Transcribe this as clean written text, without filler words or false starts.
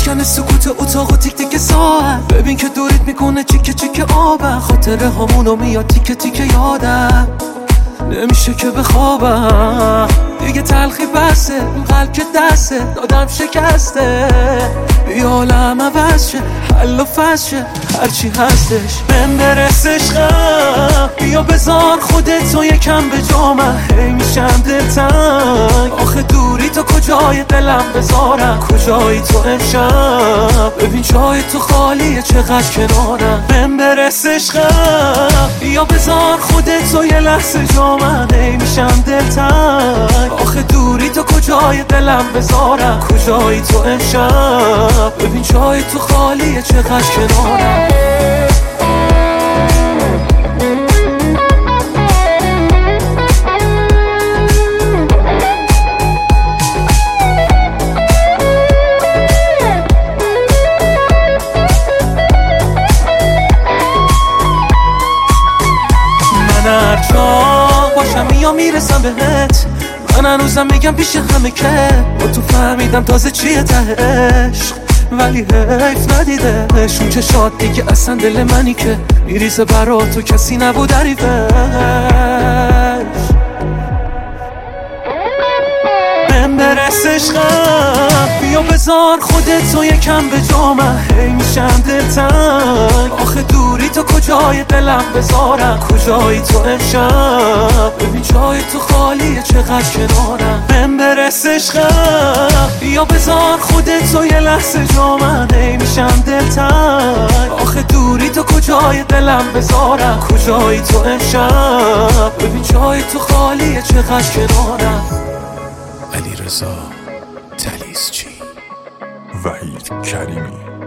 میشکنه سکوت اتاق و تیک تیک ساعت. ببین که دورت میکنه چیکه چیکه آبم، خاطره همونو میاد تیکه تیکه یادم. نمیشه که بخوابم دیگه، تلخی بسه این قلب که دسته دادم شکسته. بیا عالم عوض شه، حل و فصل شه، هرچی هستش بهم برس عشقم. بیا بذار خودتو یکم به جا، من هی میشم دلتنگ. آخه دوری تو کجای دلم بذارم، کجایی تو امشب؟ ببین جای تو خالیه چقدر کنارم. بهم برس عشقم، بیا بذار خودتو یه لحظه جا، من هی میشم دلتنگ. آخه دوری تو کجای دلم بذارم، کجایی تو امشب؟ ببین جای تو خالیه چقدر کنارم. من هر جا باشم یا میرسم بهت، من هنوزم میگم پیش همه که با تو فهمیدم تازه چیه ته عشق. ولی حیف ندیدش اون چشات دیگه، اصلا دل منی که میریزه برا تو کسی نبود حریفش. بهم برس عشقم، بیا بذار خودتو یکم به جا، من هی میشم دلتنگ. آخه دوری تو کجای دلم بذارم، کجایی تو امشب؟ ببین جای تو خالیه چقدر کنارم. بهم برس عشقم، بیا بذار خودتو یه لحظه جا، من هی میشم دلتنگ. آخه دوری تو کجای دلم بذارم، کجایی تو امشب؟ ببین جای تو خالیه چقدر کنارم. علیرضا طلیسچی، وحید کریمی.